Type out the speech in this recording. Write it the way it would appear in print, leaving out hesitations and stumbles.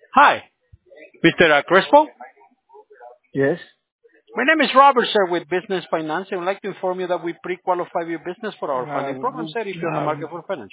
Hi, Mr. Crespo. Yes. My name is Robert, sir, with Business Finance. I would like to inform you that we pre-qualify your business for our funding program, sir, if you're in the Uh, market for finance.